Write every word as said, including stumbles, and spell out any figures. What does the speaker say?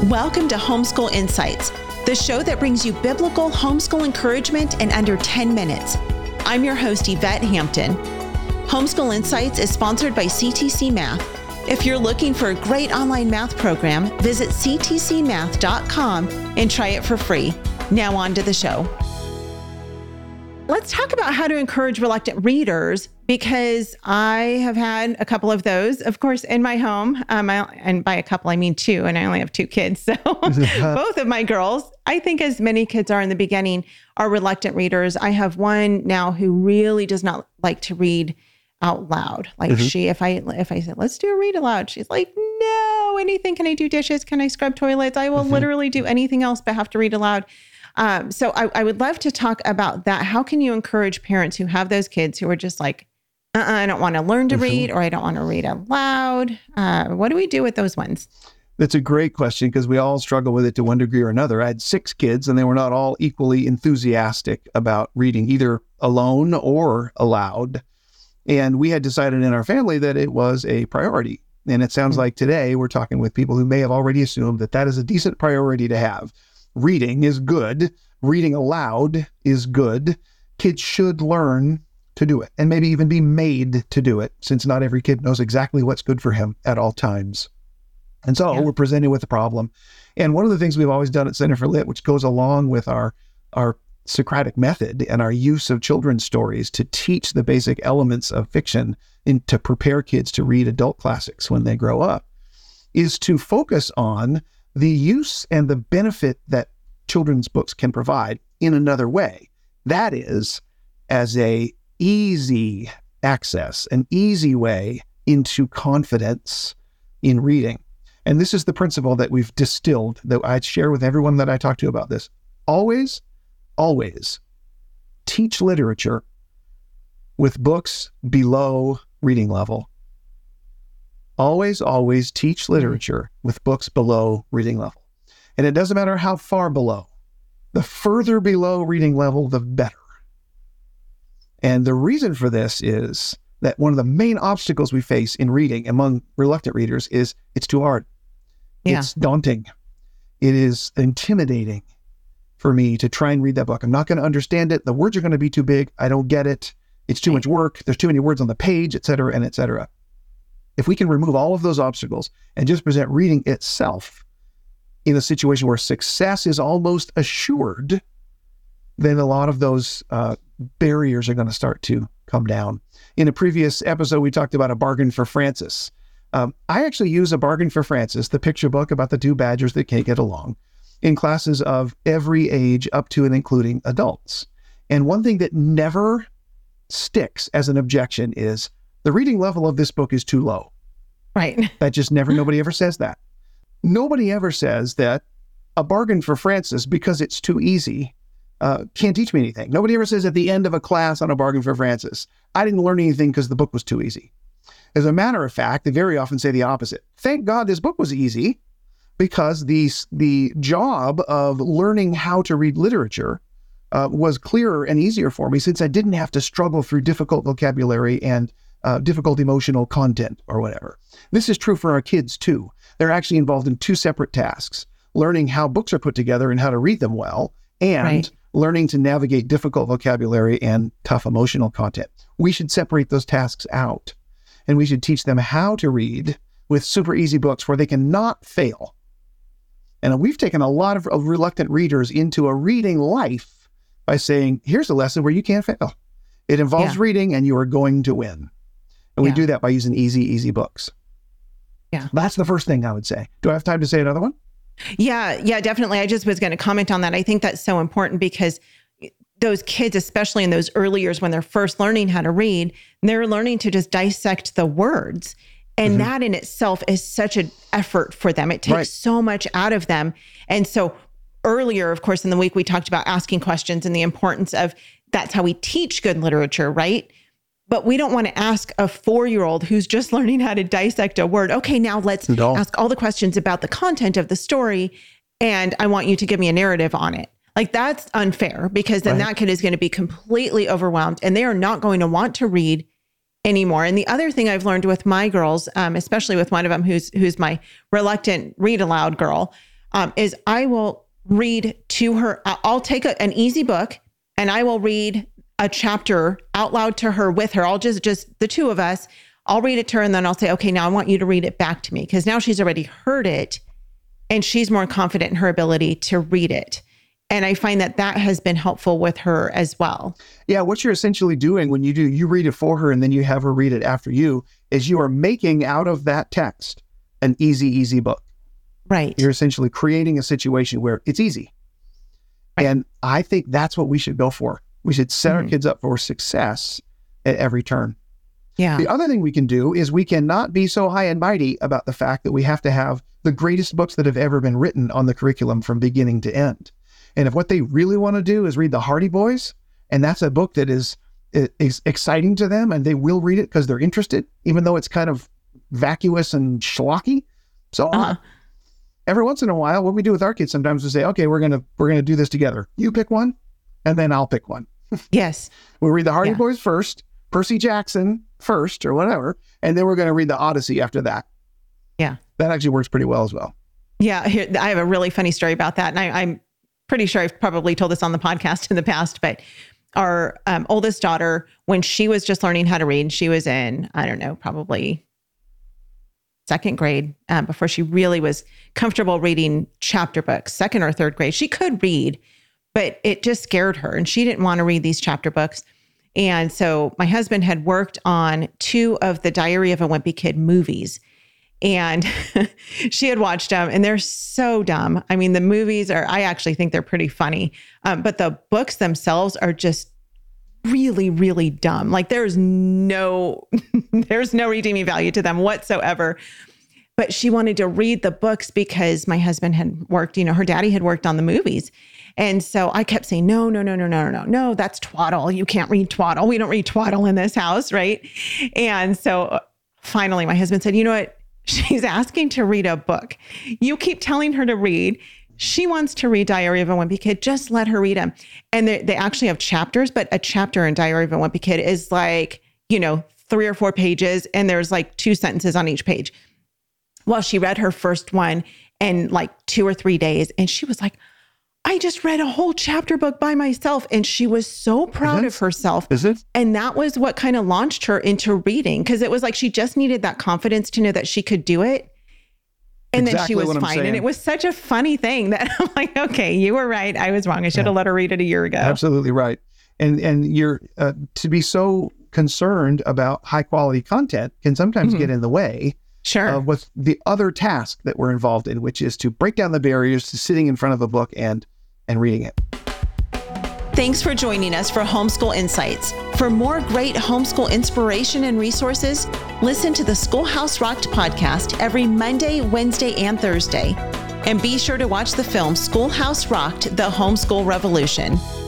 Welcome to Homeschool Insights, the show that brings you biblical homeschool encouragement in under ten minutes. I'm your host, Yvette Hampton. Homeschool Insights is sponsored by C T C Math. If you're looking for a great online math program, visit c t c math dot com and try it for free. Now on to the show. Let's talk about how to encourage reluctant readers, because I have had a couple of those, of course, in my home. Um, I, and by a couple, I mean two, and I only have two kids. So both of my girls, I think as many kids are in the beginning, are reluctant readers. I have one now who really does not like to read out loud. Like mm-hmm. she, if I if I say, let's do a read aloud, she's like, no, anything. Can I do dishes? Can I scrub toilets? I will mm-hmm. literally do anything else but have to read aloud. Um, so I, I would love to talk about that. How can you encourage parents who have those kids who are just like, uh-uh, I don't want to learn to mm-hmm. read, or I don't want to read aloud? Uh, what do we do with those ones? That's a great question, because we all struggle with it to one degree or another. I had six kids, and they were not all equally enthusiastic about reading, either alone or aloud. And we had decided in our family that it was a priority. And it sounds mm-hmm. like today we're talking with people who may have already assumed that that is a decent priority to have. Reading is good. Reading aloud is good. Kids should learn to do it, and maybe even be made to do it, since not every kid knows exactly what's good for him at all times. And so yeah. we're presented with a problem. And one of the things we've always done at Center for Lit, which goes along with our, our Socratic method and our use of children's stories to teach the basic elements of fiction and to prepare kids to read adult classics when they grow up, is to focus on the use and the benefit that children's books can provide in another way. That is, as a easy access, an easy way into confidence in reading. And this is the principle that we've distilled, that I share with everyone that I talk to about this. Always, always teach literature with books below reading level. Always, always teach literature with books below reading level. And it doesn't matter how far below. The further below reading level, the better. And the reason for this is that one of the main obstacles we face in reading among reluctant readers is it's too hard. Yeah. It's daunting. It is intimidating for me to try and read that book. I'm not going to understand it. The words are going to be too big. I don't get it. It's too right. much work. There's too many words on the page, et cetera, and et cetera. If we can remove all of those obstacles and just present reading itself in a situation where success is almost assured, then a lot of those uh, barriers are going to start to come down. In a previous episode, we talked about A Bargain for Francis. Um, I actually use A Bargain for Francis, the picture book about the two badgers that can't get along, in classes of every age up to and including adults. And one thing that never sticks as an objection is, the reading level of this book is too low. Right. That just never, nobody ever says that. Nobody ever says that A Bargain for Francis, because it's too easy, uh, can't teach me anything. Nobody ever says at the end of a class on A Bargain for Francis, I didn't learn anything because the book was too easy. As a matter of fact, they very often say the opposite. Thank God this book was easy, because the, the job of learning how to read literature uh, was clearer and easier for me, since I didn't have to struggle through difficult vocabulary and Uh, difficult emotional content or whatever. This is true for our kids too. They're actually involved in two separate tasks: learning how books are put together and how to read them well, and right. learning to navigate difficult vocabulary and tough emotional content. We should separate those tasks out, and we should teach them how to read with super easy books where they can not fail. And we've taken a lot of, of reluctant readers into a reading life by saying, here's a lesson where you can't fail. It involves yeah. reading, and you are going to win. And we yeah. do that by using easy, easy books. Yeah. That's the first thing I would say. Do I have time to say another one? Yeah, yeah, definitely. I just was going to comment on that. I think that's so important, because those kids, especially in those early years when they're first learning how to read, they're learning to just dissect the words. And mm-hmm. that in itself is such an effort for them. It takes right. so much out of them. And so earlier, of course, in the week, we talked about asking questions and the importance of, that's how we teach good literature, right? But we don't want to ask a four-year-old who's just learning how to dissect a word, okay, now let's no. ask all the questions about the content of the story, and I want you to give me a narrative on it. Like, that's unfair, because then right. that kid is going to be completely overwhelmed, and they are not going to want to read anymore. And the other thing I've learned with my girls, um, especially with one of them who's who's my reluctant read aloud girl, um, is I will read to her. I'll take a, an easy book and I will read a chapter out loud to her with her. I'll just, just the two of us, I'll read it to her and then I'll say, okay, now I want you to read it back to me. Because now she's already heard it and she's more confident in her ability to read it. And I find that that has been helpful with her as well. Yeah, what you're essentially doing when you do, you read it for her and then you have her read it after you, is you are making out of that text an easy, easy book. Right. You're essentially creating a situation where it's easy. Right. And I think that's what we should go for. We should set mm-hmm. our kids up for success at every turn. Yeah. The other thing we can do is we cannot be so high and mighty about the fact that we have to have the greatest books that have ever been written on the curriculum from beginning to end. And if what they really want to do is read the Hardy Boys, and that's a book that is, is exciting to them and they will read it because they're interested, even though it's kind of vacuous and schlocky. So uh-huh. every once in a while, what we do with our kids sometimes we say, okay, we're going to, we're going to do this together. You pick one and then I'll pick one. Yes. We'll read the Hardy yeah. Boys first, Percy Jackson first or whatever. And then we're going to read the Odyssey after that. Yeah. That actually works pretty well as well. Yeah. Here, I have a really funny story about that. And I, I'm pretty sure I've probably told this on the podcast in the past, but our um, oldest daughter, when she was just learning how to read, she was in, I don't know, probably second grade um, before she really was comfortable reading chapter books, second or third grade. She could read, but it just scared her and she didn't want to read these chapter books. And so my husband had worked on two of the Diary of a Wimpy Kid movies. And she had watched them and they're so dumb. I mean, the movies are, I actually think they're pretty funny. Um, but the books themselves are just really, really dumb. Like there's no, there's no redeeming value to them whatsoever. But she wanted to read the books because my husband had worked, you know, her daddy had worked on the movies. And so I kept saying, no, no, no, no, no, no, no, no, that's twaddle. You can't read twaddle. We don't read twaddle in this house. Right. And so finally my husband said, you know what? She's asking to read a book. You keep telling her to read. She wants to read Diary of a Wimpy Kid. Just let her read them. And they, they actually have chapters, but a chapter in Diary of a Wimpy Kid is like, you know, three or four pages. And there's like two sentences on each page. Well, she read her first one in like two or three days. And she was like, I just read a whole chapter book by myself. And she was so proud of herself. Is it? And that was what kind of launched her into reading. Cause it was like, she just needed that confidence to know that she could do it. And exactly then she was fine. And it was such a funny thing that I'm like, okay, you were right. I was wrong. I should have yeah. let her read it a year ago. Absolutely right. And, and you're uh, to be so concerned about high quality content can sometimes mm-hmm. get in the way. Sure. Of what's the other task that we're involved in, which is to break down the barriers to sitting in front of a book and and reading it. Thanks for joining us for Homeschool Insights. For more great homeschool inspiration and resources, listen to the Schoolhouse Rocked podcast every Monday, Wednesday, and Thursday. And be sure to watch the film Schoolhouse Rocked: The Homeschool Revolution.